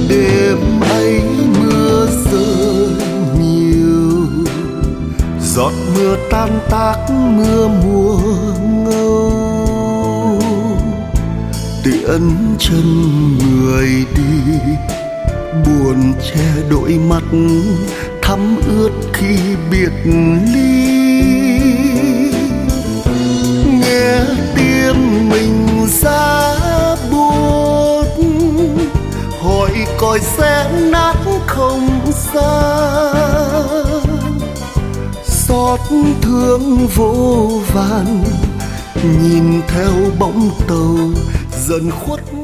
Đêm ấy mưa rơi nhiều, giọt mưa tan tác mưa mùa ngâu. Tiễn chân người đi, buồn che đôi mắt thắm ướt khi biệt ly. Nghe tiếng mình giá buốt, hỏi còi sẽ nát không xa. Xót thương vô vàn, nhìn theo bóng tàu dần khuất.